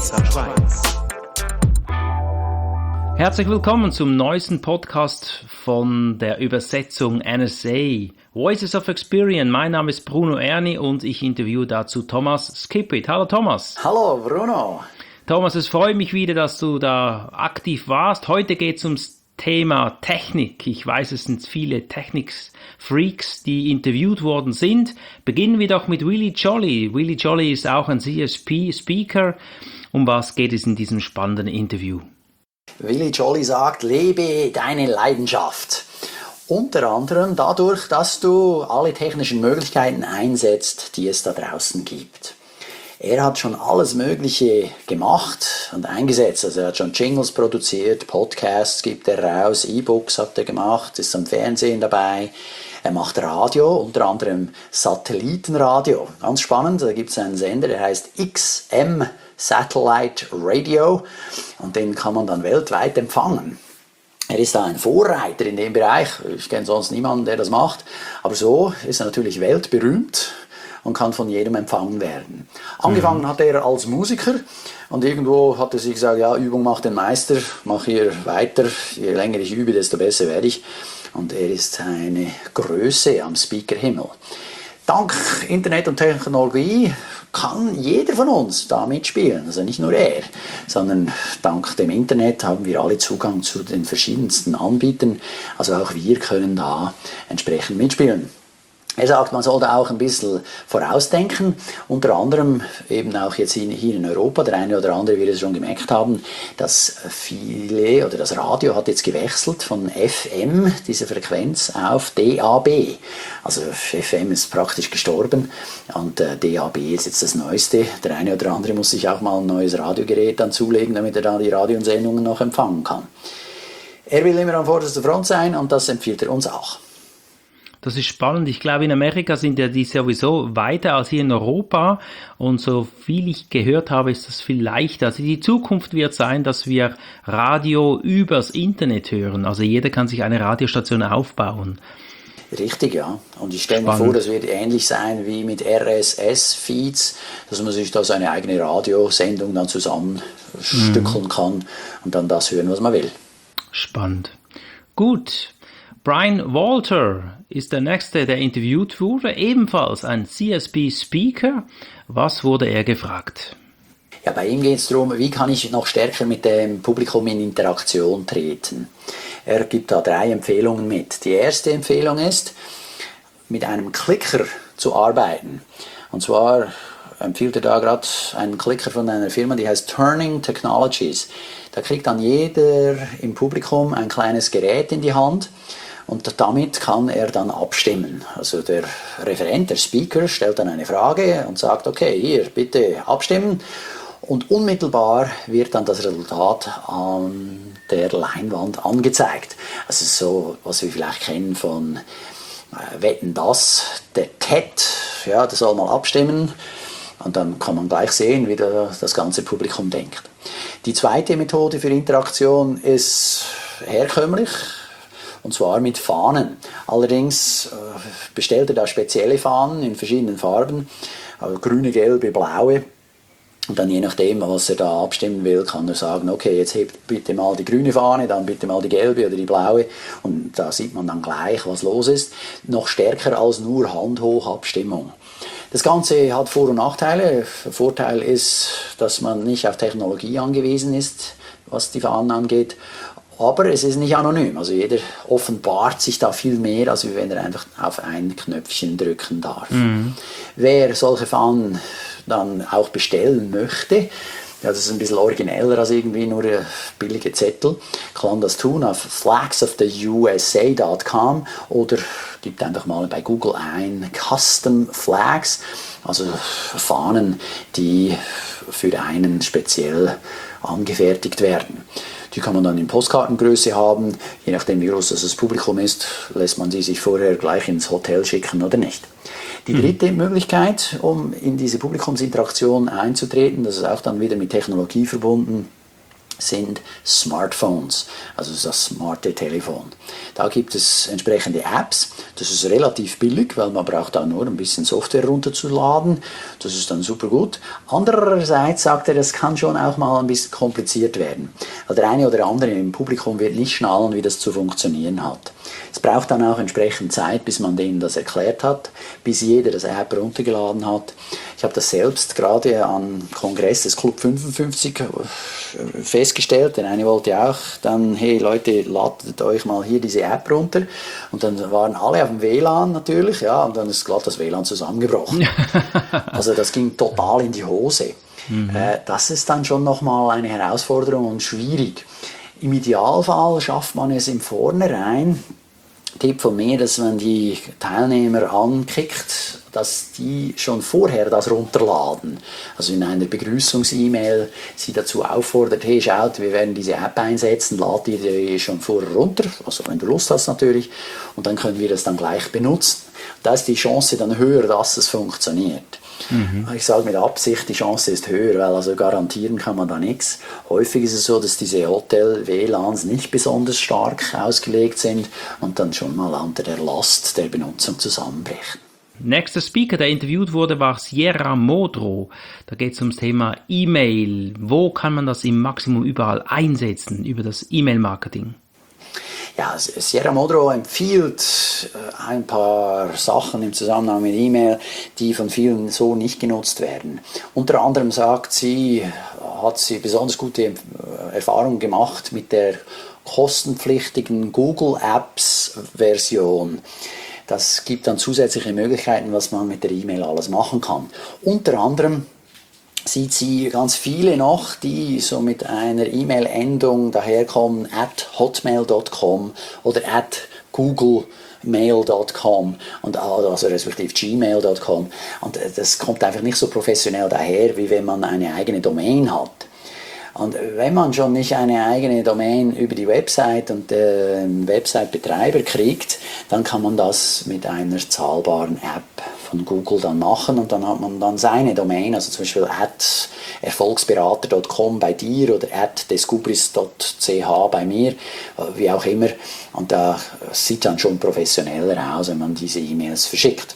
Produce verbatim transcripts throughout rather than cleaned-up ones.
Schweizer Schweiz. Herzlich willkommen zum neuesten Podcast von der Übersetzung N S A, Voices of Experience. Mein Name ist Bruno Erni und ich interviewe dazu Thomas Skipwith. Hallo Thomas. Hallo Bruno. Thomas, es freut mich wieder, dass du da aktiv warst. Heute geht es ums Thema Technik. Ich weiß, es sind viele Technik-Freaks, die interviewt worden sind. Beginnen wir doch mit Willy Jolly. Willy Jolly ist auch ein C S P-Speaker. Um was geht es in diesem spannenden Interview? Willy Jolly sagt, lebe deine Leidenschaft. Unter anderem dadurch, dass du alle technischen Möglichkeiten einsetzt, die es da draußen gibt. Er hat schon alles Mögliche gemacht und eingesetzt. Also er hat schon Jingles produziert, Podcasts gibt er raus, E-Books hat er gemacht, ist am Fernsehen dabei. Er macht Radio, unter anderem Satellitenradio. Ganz spannend, da gibt es einen Sender, der heißt X M Satellite Radio und den kann man dann weltweit empfangen. Er ist da ein Vorreiter in dem Bereich. Ich kenne sonst niemanden, der das macht. Aber so ist er natürlich weltberühmt und kann von jedem empfangen werden. Angefangen mhm. hat er als Musiker und irgendwo hat er sich gesagt, ja, Übung macht den Meister, mach hier weiter, je länger ich übe, desto besser werde ich. Und er ist eine Größe am Speakerhimmel. Dank Internet und Technologie kann jeder von uns da mitspielen, also nicht nur er, sondern dank dem Internet haben wir alle Zugang zu den verschiedensten Anbietern, also auch wir können da entsprechend mitspielen. Er sagt, man sollte auch ein bisschen vorausdenken, unter anderem eben auch jetzt hier in Europa, der eine oder andere wird es schon gemerkt haben, dass viele, oder das Radio hat jetzt gewechselt von F M, diese Frequenz, auf D A B. Also F M ist praktisch gestorben und äh, D A B ist jetzt das Neueste. Der eine oder andere muss sich auch mal ein neues Radiogerät dann zulegen, damit er da die Radiosendungen noch empfangen kann. Er will immer an vorderster Front sein und das empfiehlt er uns auch. Das ist spannend. Ich glaube, in Amerika sind ja die sowieso weiter als hier in Europa. Und so viel ich gehört habe, ist das viel leichter. Also die Zukunft wird sein, dass wir Radio übers Internet hören. Also jeder kann sich eine Radiostation aufbauen. Richtig, ja. Und ich stelle mir vor, das wird ähnlich sein wie mit R S S-Feeds, dass man sich da seine eigene Radiosendung dann zusammenstückeln mhm. kann und dann das hören, was man will. Spannend. Gut. Brian Walter ist der Nächste, der interviewt wurde, ebenfalls ein C S P-Speaker. Was wurde er gefragt? Ja, bei ihm geht es darum, wie kann ich noch stärker mit dem Publikum in Interaktion treten. Er gibt da drei Empfehlungen mit. Die erste Empfehlung ist, mit einem Clicker zu arbeiten. Und zwar empfiehlt er da gerade einen Clicker von einer Firma, die heißt Turning Technologies. Da kriegt dann jeder im Publikum ein kleines Gerät in die Hand. Und damit kann er dann abstimmen. Also der Referent, der Speaker, stellt dann eine Frage und sagt, okay, hier, bitte abstimmen. Und unmittelbar wird dann das Resultat an der Leinwand angezeigt. Also so, was wir vielleicht kennen von äh, Wetten, das, der T E D, ja, das soll mal abstimmen. Und dann kann man gleich sehen, wie das ganze Publikum denkt. Die zweite Methode für Interaktion ist herkömmlich. Und zwar mit Fahnen. Allerdings äh, bestellt er da spezielle Fahnen in verschiedenen Farben, also grüne, gelbe, blaue. Und dann je nachdem, was er da abstimmen will, kann er sagen, okay, jetzt hebt bitte mal die grüne Fahne, dann bitte mal die gelbe oder die blaue. Und da sieht man dann gleich, was los ist. Noch stärker als nur Handhochabstimmung. Das Ganze hat Vor- und Nachteile. Der Vorteil ist, dass man nicht auf Technologie angewiesen ist, was die Fahnen angeht. Aber es ist nicht anonym, also jeder offenbart sich da viel mehr, als wenn er einfach auf ein Knöpfchen drücken darf. Mhm. Wer solche Fahnen dann auch bestellen möchte, ja, das ist ein bisschen origineller als irgendwie nur billige Zettel, kann das tun auf flags of the U S A dot com oder gibt einfach mal bei Google ein Custom Flags, also Fahnen, die für einen speziell angefertigt werden. Die kann man dann in Postkartengröße haben. Je nachdem, wie groß das Publikum ist, lässt man sie sich vorher gleich ins Hotel schicken oder nicht. Die dritte mhm. Möglichkeit, um in diese Publikumsinteraktion einzutreten, das ist auch dann wieder mit Technologie verbunden, sind Smartphones, also das smarte Telefon. Da gibt es entsprechende Apps. Das ist relativ billig, weil man braucht da nur ein bisschen Software runterzuladen. Das ist dann super gut. Andererseits sagt er, das kann schon auch mal ein bisschen kompliziert werden. Weil der eine oder andere im Publikum wird nicht schnallen, wie das zu funktionieren hat. Es braucht dann auch entsprechend Zeit, bis man denen das erklärt hat, bis jeder das App runtergeladen hat. Ich habe das selbst gerade am Kongress des Club fünfundfünfzig festgestellt. Der eine wollte auch dann, hey Leute, ladet euch mal hier diese App runter. Und dann waren alle auf dem W L A N natürlich, ja, und dann ist glatt das W L A N zusammengebrochen. Also das ging total in die Hose. Mhm. Äh, das ist dann schon nochmal eine Herausforderung und schwierig. Im Idealfall schafft man es im Vornherein, Tipp von mir, dass man die Teilnehmer ankickt, dass die schon vorher das runterladen. Also in einer Begrüßungs-E-Mail sie dazu auffordert, hey schaut, wir werden diese App einsetzen, lad die dir schon vorher runter, also wenn du Lust hast natürlich, und dann können wir das dann gleich benutzen. Da ist die Chance dann höher, dass es funktioniert. Mhm. Ich sage mit Absicht, die Chance ist höher, weil also garantieren kann man da nichts. Häufig ist es so, dass diese Hotel-W L A Ns nicht besonders stark ausgelegt sind und dann schon mal unter der Last der Benutzung zusammenbrechen. Nächster Speaker, der interviewt wurde, war Sierra Modro. Da geht es ums Thema E-Mail. Wo kann man das im Maximum überall einsetzen, über das E-Mail-Marketing? Ja, Sierra Modro empfiehlt ein paar Sachen im Zusammenhang mit E-Mail, die von vielen so nicht genutzt werden. Unter anderem sagt sie, hat sie besonders gute Erfahrungen gemacht mit der kostenpflichtigen Google Apps Version. Das gibt dann zusätzliche Möglichkeiten, was man mit der E-Mail alles machen kann. Unter anderem sieht sie ganz viele noch, die so mit einer E-Mail-Endung daherkommen, at hotmail dot com oder at googlemail dot com und also respektive gmail dot com. Und das kommt einfach nicht so professionell daher, wie wenn man eine eigene Domain hat. Und wenn man schon nicht eine eigene Domain über die Website und den Website-Betreiber kriegt, dann kann man das mit einer zahlbaren App von Google dann machen und dann hat man dann seine Domain, also zum Beispiel at erfolgsberater dot com bei dir oder at descubris dot c h bei mir, wie auch immer. Und da sieht dann schon professioneller aus, wenn man diese E-Mails verschickt.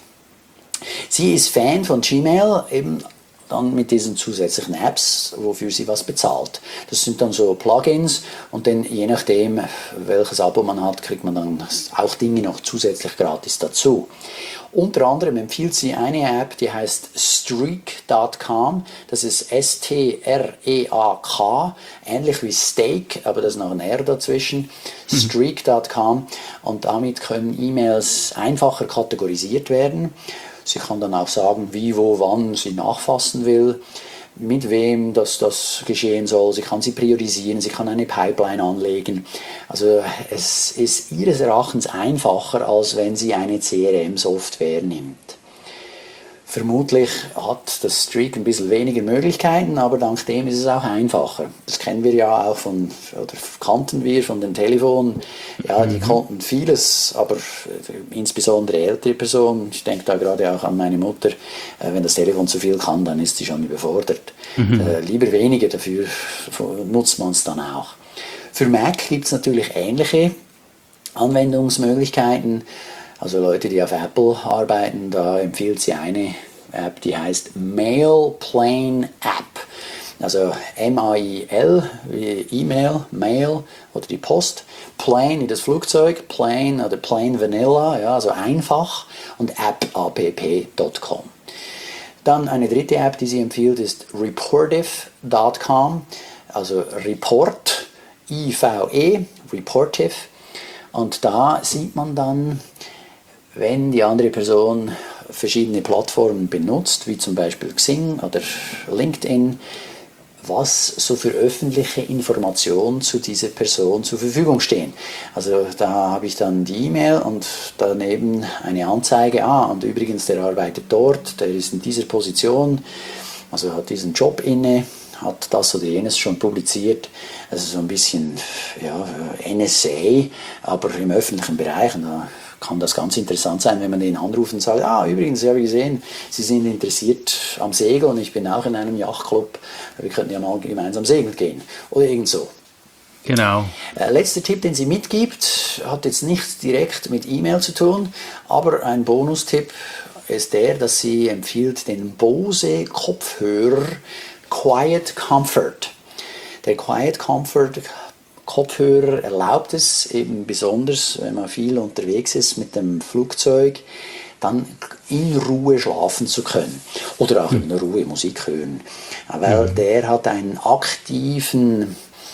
Sie ist Fan von Gmail, eben dann mit diesen zusätzlichen Apps, wofür sie was bezahlt. Das sind dann so Plugins und dann je nachdem, welches Abo man hat, kriegt man dann auch Dinge noch zusätzlich gratis dazu. Unter anderem empfiehlt sie eine App, die heißt Streak dot com. Das ist S T R E A K, ähnlich wie Steak, aber da ist noch ein R dazwischen. Mhm. Streak dot com und damit können E-Mails einfacher kategorisiert werden. Sie kann dann auch sagen, wie, wo, wann sie nachfassen will, mit wem das, das geschehen soll. Sie kann sie priorisieren, sie kann eine Pipeline anlegen. Also es ist ihres Erachtens einfacher, als wenn sie eine C R M-Software nimmt. Vermutlich hat das Streak ein bisschen weniger Möglichkeiten, aber dank dem ist es auch einfacher. Das kennen wir ja auch von, oder kannten wir von den Telefonen. Ja, die mhm. konnten vieles, aber insbesondere ältere Personen, ich denke da gerade auch an meine Mutter, wenn das Telefon zu viel kann, dann ist sie schon überfordert. Mhm. Äh, lieber weniger, dafür nutzt man es dann auch. Für Mac gibt es natürlich ähnliche Anwendungsmöglichkeiten. Also Leute, die auf Apple arbeiten, da empfiehlt sie eine App, die heißt Mail Plane App. Also M A I L wie E-Mail, Mail oder die Post, Plane wie das Flugzeug, Plane oder Plain Vanilla, ja, also einfach, und app dot com. Dann eine dritte App, die sie empfiehlt, ist reportive dot com, also Report, I V E, Reportive. Und da sieht man dann, wenn die andere Person verschiedene Plattformen benutzt, wie zum Beispiel Xing oder LinkedIn, was so für öffentliche Informationen zu dieser Person zur Verfügung stehen. Also da habe ich dann die E-Mail und daneben eine Anzeige, ah, und übrigens, der arbeitet dort, der ist in dieser Position, also hat diesen Job inne, hat das oder jenes schon publiziert, also so ein bisschen ja, N S A, aber im öffentlichen Bereich. Und da kann das ganz interessant sein, wenn man den anruft und sagt, ah, übrigens, ich habe gesehen, Sie sind interessiert am Segeln, ich bin auch in einem Yachtclub, wir könnten ja mal gemeinsam segeln gehen. Oder irgend so. Genau. Äh, letzter Tipp, den sie mitgibt, hat jetzt nichts direkt mit E-Mail zu tun, aber ein Bonustipp ist der, dass sie empfiehlt den Bose Kopfhörer Quiet Comfort. Der Quiet Comfort Kopfhörer erlaubt es eben besonders, wenn man viel unterwegs ist mit dem Flugzeug, dann in Ruhe schlafen zu können oder auch in Ruhe Musik hören, weil der hat einen aktiven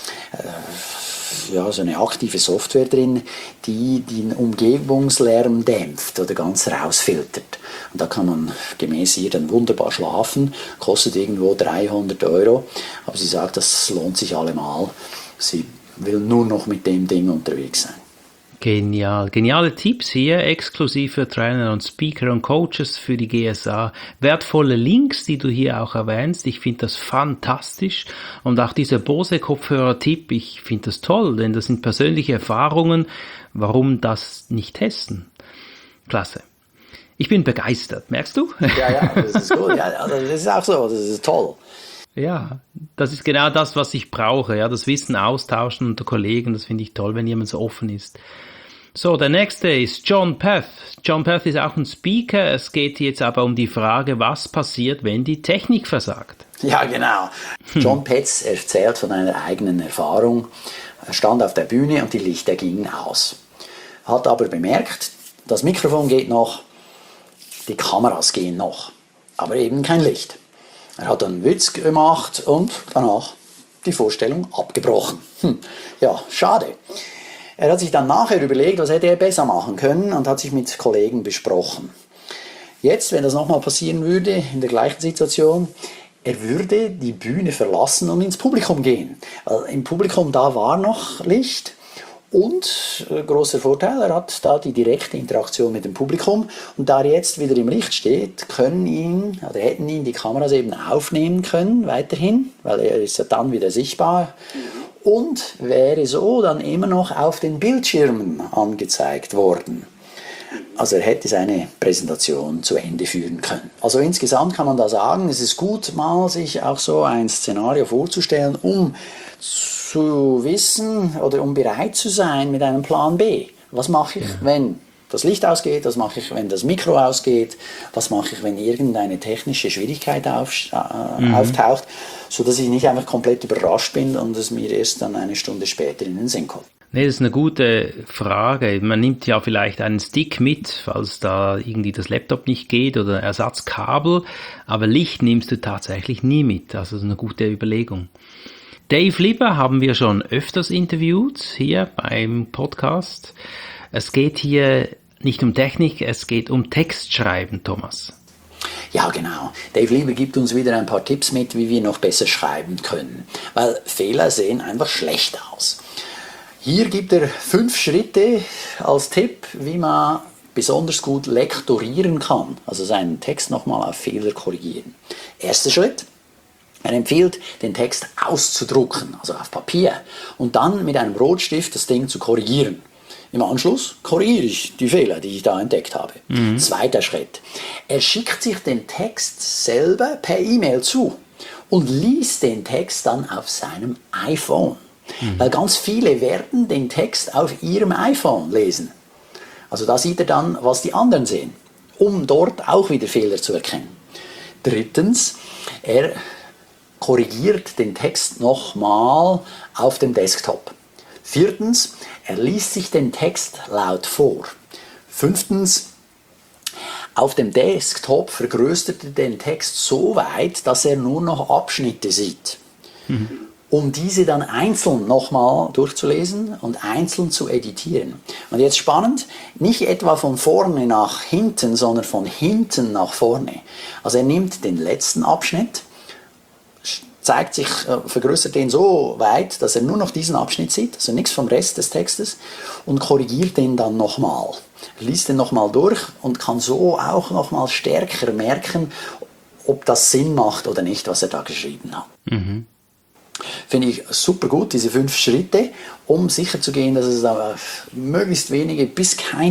ja, so eine aktive Software drin, die den Umgebungslärm dämpft oder ganz rausfiltert. Und da kann man gemäß ihr dann wunderbar schlafen, kostet irgendwo dreihundert Euro, aber sie sagt, das lohnt sich allemal. Sie will nur noch mit dem Ding unterwegs sein. Genial. Geniale Tipps hier, exklusiv für Trainer und Speaker und Coaches für die G S A. Wertvolle Links, die du hier auch erwähnst. Ich finde das fantastisch. Und auch dieser Bose-Kopfhörer-Tipp, ich finde das toll, denn das sind persönliche Erfahrungen. Warum das nicht testen? Klasse. Ich bin begeistert, merkst du? Ja, ja, das ist gut. Ja, also das ist auch so, das ist toll. Ja, das ist genau das, was ich brauche. Ja, das Wissen austauschen unter Kollegen, das finde ich toll, wenn jemand so offen ist. So, der nächste ist John Peth. John Peth ist auch ein Speaker. Es geht jetzt aber um die Frage, was passiert, wenn die Technik versagt. Ja, genau. John Peth erzählt von einer eigenen Erfahrung. Er stand auf der Bühne und die Lichter gingen aus. Hat aber bemerkt, das Mikrofon geht noch, die Kameras gehen noch, aber eben kein Licht. Er hat einen Witz gemacht und danach die Vorstellung abgebrochen. Hm, ja, schade. Er hat sich dann nachher überlegt, was hätte er besser machen können und hat sich mit Kollegen besprochen. Jetzt, wenn das nochmal passieren würde, in der gleichen Situation, er würde die Bühne verlassen und ins Publikum gehen. Also im Publikum, da war noch Licht. Und äh, großer Vorteil, er hat da die direkte Interaktion mit dem Publikum. Und da er jetzt wieder im Licht steht, können ihn, oder hätten ihn die Kameras eben aufnehmen können, weiterhin, weil er ist ja dann wieder sichtbar. Und wäre so dann immer noch auf den Bildschirmen angezeigt worden. Also er hätte seine Präsentation zu Ende führen können. Also insgesamt kann man da sagen, es ist gut, mal sich auch so ein Szenario vorzustellen, um zu wissen oder um bereit zu sein mit einem Plan B. Was mache ich, ja. wenn das Licht ausgeht? Was mache ich, wenn das Mikro ausgeht? Was mache ich, wenn irgendeine technische Schwierigkeit auf, äh, mhm. auftaucht? Sodass ich nicht einfach komplett überrascht bin und es mir erst dann eine Stunde später in den Sinn kommt. Nee, das ist eine gute Frage. Man nimmt ja vielleicht einen Stick mit, falls da irgendwie das Laptop nicht geht oder Ersatzkabel, aber Licht nimmst du tatsächlich nie mit. Also das ist eine gute Überlegung. Dave Lieber haben wir schon öfters interviewt hier beim Podcast. Es geht hier nicht um Technik, es geht um Textschreiben, Thomas. Ja, genau. Dave Lieber gibt uns wieder ein paar Tipps mit, wie wir noch besser schreiben können. Weil Fehler sehen einfach schlecht aus. Hier gibt er fünf Schritte als Tipp, wie man besonders gut lektorieren kann. Also seinen Text nochmal auf Fehler korrigieren. Erster Schritt. Er empfiehlt, den Text auszudrucken, also auf Papier, und dann mit einem Rotstift das Ding zu korrigieren. Im Anschluss korrigiere ich die Fehler, die ich da entdeckt habe. Mhm. Zweiter Schritt. Er schickt sich den Text selber per E-Mail zu und liest den Text dann auf seinem iPhone. Mhm. Weil ganz viele werden den Text auf ihrem iPhone lesen. Also da sieht er dann, was die anderen sehen, um dort auch wieder Fehler zu erkennen. Drittens, er korrigiert den Text nochmal auf dem Desktop. Viertens, er liest sich den Text laut vor. Fünftens, auf dem Desktop vergrößert er den Text so weit, dass er nur noch Abschnitte sieht. Mhm. Um diese dann einzeln nochmal durchzulesen und einzeln zu editieren. Und jetzt spannend, nicht etwa von vorne nach hinten, sondern von hinten nach vorne. Also er nimmt den letzten Abschnitt, zeigt sich, vergrößert den so weit, dass er nur noch diesen Abschnitt sieht, also nichts vom Rest des Textes, und korrigiert den dann nochmal. Liest den nochmal durch und kann so auch nochmal stärker merken, ob das Sinn macht oder nicht, was er da geschrieben hat. Mhm. Finde ich super gut, diese fünf Schritte, um sicherzugehen, dass es da möglichst wenige bis keine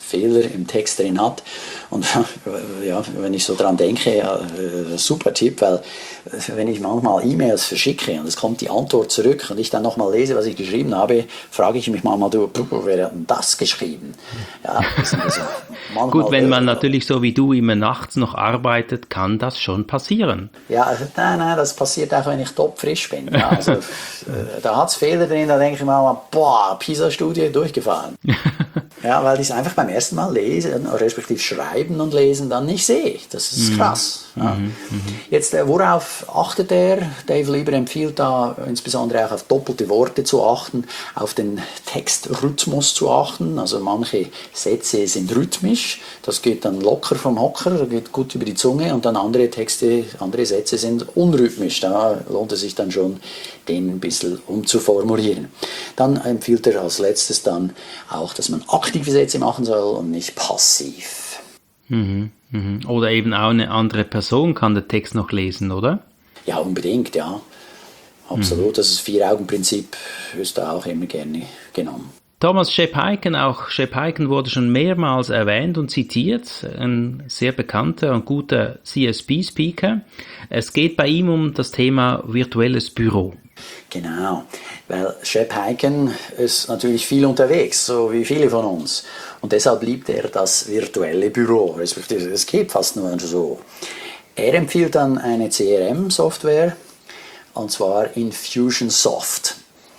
Fehler im Text drin hat. Und ja, wenn ich so dran denke, ja, super Tipp, weil wenn ich manchmal E-Mails verschicke und es kommt die Antwort zurück und ich dann nochmal lese, was ich geschrieben habe, frage ich mich manchmal, du, wer hat denn das geschrieben? Ja, das also Gut, wenn man natürlich so wie du immer nachts noch arbeitet, kann das schon passieren. Ja, also, nein, nein, das passiert auch, wenn ich topfrisch bin. Ja, also, äh, da hat es Fehler drin, da denke ich mir, boah, PISA-Studie durchgefahren. Ja, weil ich es einfach beim ersten Mal lesen, respektive schreiben und lesen, dann nicht sehe. Das ist mhm. krass. Ja. Mhm. Jetzt, äh, worauf achtet er? Dave Lieber empfiehlt da insbesondere auch auf doppelte Worte zu achten, auf den Textrhythmus zu achten. Also manche Sätze sind rhythmisch, das geht dann locker vom Hocker, das geht gut über die Zunge, und dann andere Texte, andere Sätze sind unrhythmisch. Da lohnt es sich dann schon, den ein bisschen umzuformulieren. Dann empfiehlt er als letztes dann auch, dass man aktive Sätze machen soll und nicht passiv. Mhm, mhm. Oder eben auch eine andere Person kann den Text noch lesen, oder? Ja, unbedingt, ja. Absolut. Mhm. Das Vier-Augen-Prinzip ist da auch immer gerne genommen. Thomas Shep Hyken, auch Shep Hyken wurde schon mehrmals erwähnt und zitiert, ein sehr bekannter und guter C S P-Speaker. Es geht bei ihm um das Thema virtuelles Büro. Genau, weil Shep Hyken ist natürlich viel unterwegs, so wie viele von uns. Und deshalb liebt er das virtuelle Büro, respektive es geht fast nur so. Er empfiehlt dann eine C R M-Software, und zwar Infusionsoft.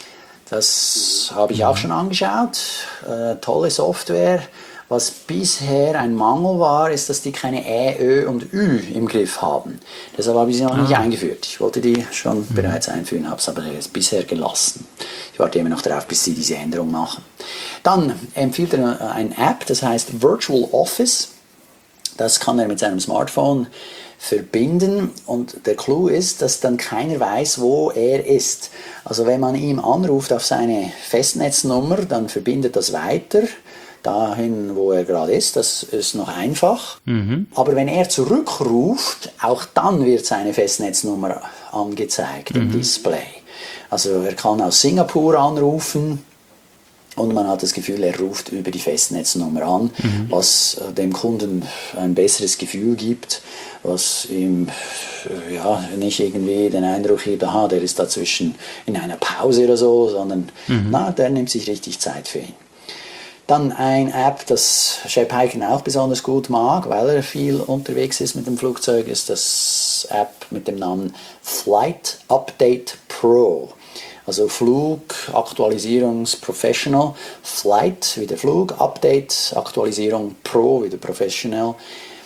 Das habe ich auch schon angeschaut. Äh, tolle Software. Was bisher ein Mangel war, ist, dass die keine Ä, Ö und Ü im Griff haben. Deshalb habe ich sie noch ah. nicht eingeführt. Ich wollte die schon mhm. bereits einführen, habe es aber bisher gelassen. Ich warte immer noch darauf, bis sie diese Änderung machen. Dann empfiehlt er eine App, das heißt Virtual Office. Das kann er mit seinem Smartphone verbinden, und der Clou ist, dass dann keiner weiß, wo er ist. Also wenn man ihm anruft auf seine Festnetznummer, dann verbindet das weiter dahin, wo er gerade ist. Das ist noch einfach. Mhm. Aber wenn er zurückruft, auch dann wird seine Festnetznummer angezeigt mhm. im Display. Also er kann aus Singapur anrufen, und man hat das Gefühl, er ruft über die Festnetznummer an, mhm. was dem Kunden ein besseres Gefühl gibt, was ihm ja, nicht irgendwie den Eindruck gibt, aha, der ist dazwischen in einer Pause oder so, sondern mhm. na, der nimmt sich richtig Zeit für ihn. Dann eine App, das Shep Hyken auch besonders gut mag, weil er viel unterwegs ist mit dem Flugzeug, ist das App mit dem Namen Flight Update Pro. Also Flug, Aktualisierungs Professional, Flight wie der Flug, Update, Aktualisierung Pro wie der Professional,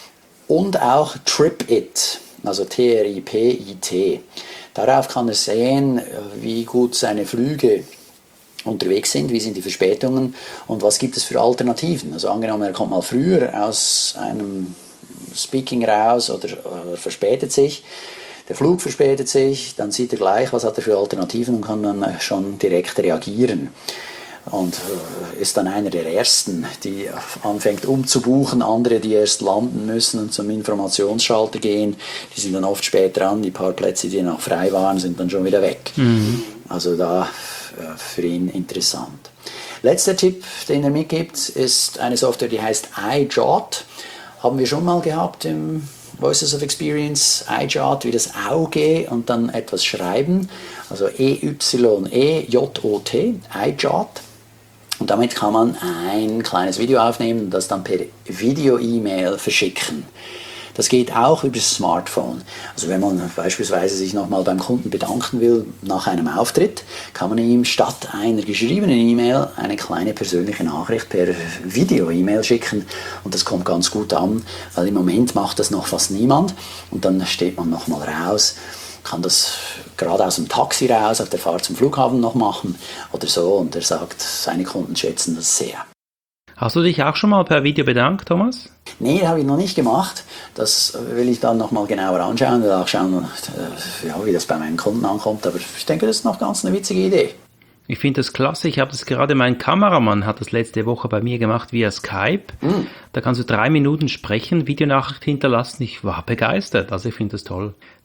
und auch TripIt, also T R I P I T. Darauf kann er sehen, wie gut seine Flüge unterwegs sind, wie sind die Verspätungen und was gibt es für Alternativen. Also angenommen, er kommt mal früher aus einem Speaking raus oder, oder verspätet sich, der Flug verspätet sich, dann sieht er gleich, was hat er für Alternativen, und kann dann schon direkt reagieren. Und ist dann einer der Ersten, die anfängt umzubuchen, andere, die erst landen müssen und zum Informationsschalter gehen, die sind dann oft spät dran, die paar Plätze, die noch frei waren, sind dann schon wieder weg. Mhm. Also da für ihn interessant. Letzter Tipp, den er mitgibt, ist eine Software, die heißt iJot. Haben wir schon mal gehabt im Voices of Experience, iJot, wie das Auge und dann etwas schreiben, also E Y E J O T, iJot. Und damit kann man ein kleines Video aufnehmen und das dann per Video-E-Mail verschicken. Das geht auch über das Smartphone. Also wenn man beispielsweise sich nochmal beim Kunden bedanken will nach einem Auftritt, kann man ihm statt einer geschriebenen E-Mail eine kleine persönliche Nachricht per Video-E-Mail schicken, und das kommt ganz gut an, weil im Moment macht das noch fast niemand, und dann steht man nochmal raus, kann das gerade aus dem Taxi raus auf der Fahrt zum Flughafen noch machen oder so, und er sagt, seine Kunden schätzen das sehr. Hast du dich auch schon mal per Video bedankt, Thomas? Nee, habe ich noch nicht gemacht. Das will ich dann nochmal genauer anschauen und auch schauen, ja, wie das bei meinen Kunden ankommt. Aber ich denke, das ist noch ganz eine witzige Idee. Ich finde das klasse. Ich habe das gerade, mein Kameramann hat das letzte Woche bei mir gemacht via Skype. Mm. Da kannst du drei Minuten sprechen, Videonachricht hinterlassen. Ich war begeistert. Also ich finde das toll.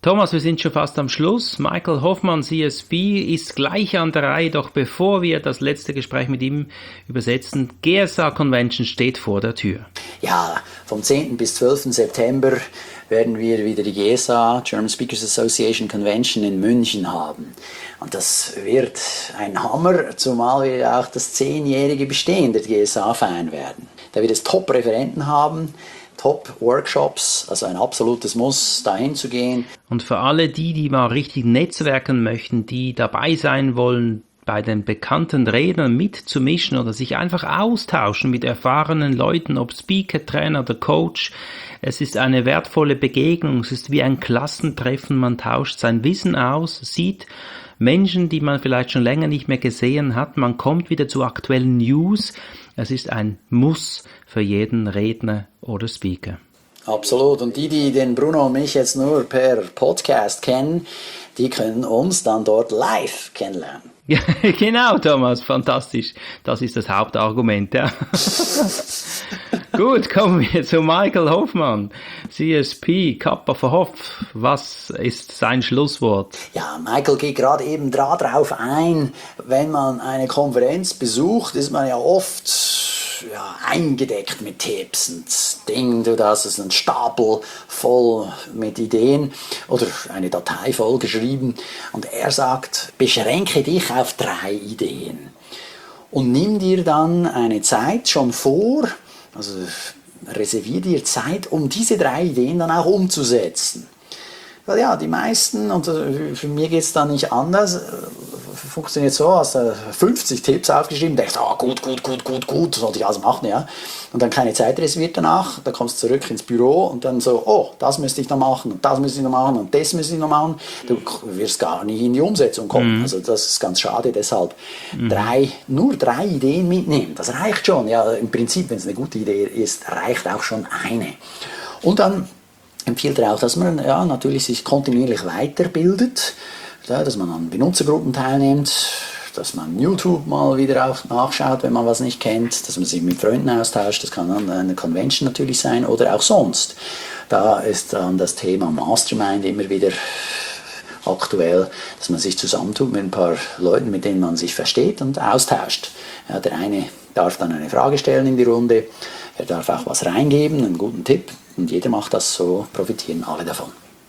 Thomas, wir sind schon fast am Schluss. Michael Hoffmann, C S P, ist gleich an der Reihe, doch bevor wir das letzte Gespräch mit ihm übersetzen, G S A Convention steht vor der Tür. Ja, vom zehnten bis zwölften September werden wir wieder die G S A, German Speakers Association Convention in München haben. Und das wird ein Hammer, zumal wir auch das zehnjährige Bestehen der G S A feiern werden. Da wird es Top-Referenten haben, Top-Workshops, also ein absolutes Muss, dahin zu gehen. Und für alle die, die mal richtig netzwerken möchten, die dabei sein wollen, bei den bekannten Rednern mitzumischen oder sich einfach austauschen mit erfahrenen Leuten, ob Speaker, Trainer oder Coach. Es ist eine wertvolle Begegnung, es ist wie ein Klassentreffen, man tauscht sein Wissen aus, sieht Menschen, die man vielleicht schon länger nicht mehr gesehen hat, man kommt wieder zu aktuellen News. Es ist ein Muss für jeden Redner oder Speaker. Absolut. Und die, die den Bruno und mich jetzt nur per Podcast kennen, die können uns dann dort live kennenlernen. Ja, genau, Thomas, fantastisch. Das ist das Hauptargument, ja. Gut, kommen wir zu Michael Hoffmann, C S P, Kappa Verhoff. Was ist sein Schlusswort? Ja, Michael geht gerade eben darauf ein, wenn man eine Konferenz besucht, ist man ja oft ja, eingedeckt mit Tipps und Dingen. Du hast es einen Stapel voll mit Ideen oder eine Datei voll geschrieben. Und er sagt, beschränke dich auf drei Ideen und nimm dir dann eine Zeit schon vor, also reservier dir Zeit, um diese drei Ideen dann auch umzusetzen. Weil ja, die meisten, und für mich geht es dann nicht anders, funktioniert so, hast du fünfzig Tipps aufgeschrieben, denkst, ah, gut, gut, gut, gut, gut, sollte ich alles machen, ja. Und dann keine Zeit reserviert danach, dann kommst du zurück ins Büro und dann so, oh, das müsste ich noch machen und das müsste ich noch machen und das müsste ich noch machen. Du wirst gar nicht in die Umsetzung kommen. Mhm. Also das ist ganz schade, deshalb mhm. drei, nur drei Ideen mitnehmen, das reicht schon. Ja, im Prinzip, wenn es eine gute Idee ist, reicht auch schon eine. Und dann empfiehlt er auch, dass man ja, natürlich sich kontinuierlich weiterbildet, ja, dass man an Benutzergruppen teilnimmt, dass man YouTube mal wieder auch nachschaut, wenn man was nicht kennt, dass man sich mit Freunden austauscht, das kann an einer Convention natürlich sein oder auch sonst. Da ist dann das Thema Mastermind immer wieder aktuell, dass man sich zusammentut mit ein paar Leuten, mit denen man sich versteht und austauscht. Ja, der eine darf dann eine Frage stellen in die Runde, er darf auch was reingeben, einen guten Tipp, und jeder macht das, so profitieren alle davon.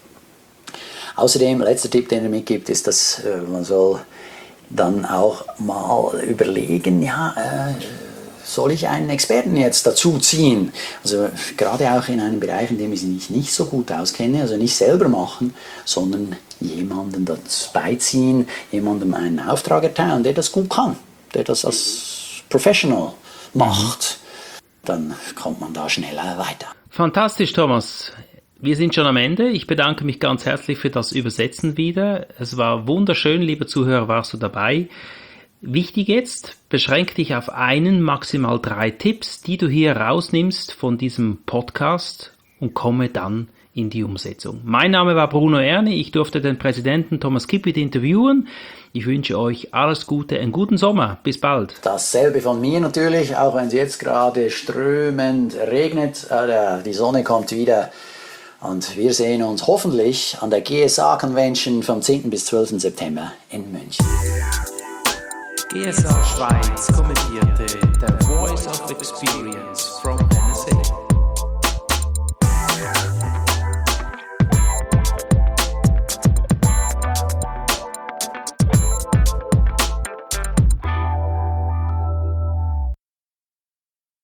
Außerdem, letzter Tipp, den er mitgibt, ist, dass äh, man soll dann auch mal überlegen, ja, äh, soll ich einen Experten jetzt dazu ziehen? Also gerade auch in einem Bereich, in dem ich mich nicht so gut auskenne, also nicht selber machen, sondern jemanden dazu beiziehen, jemandem einen Auftrag erteilen, der das gut kann, der das als Professional macht. Dann kommt man da schneller weiter. Fantastisch, Thomas. Wir sind schon am Ende. Ich bedanke mich ganz herzlich für das Übersetzen wieder. Es war wunderschön, lieber Zuhörer, warst du dabei. Wichtig jetzt, beschränk dich auf einen, maximal drei Tipps, die du hier rausnimmst von diesem Podcast und komme dann in die Umsetzung. Mein Name war Bruno Erni, ich durfte den Präsidenten Thomas Kipwith interviewen. Ich wünsche euch alles Gute, einen guten Sommer. Bis bald. Dasselbe von mir natürlich, auch wenn es jetzt gerade strömend regnet. Die Sonne kommt wieder. Und wir sehen uns hoffentlich an der G S A Convention vom zehnten bis zwölften September in München. G S A Schweiz kommentierte The Voice of Experience from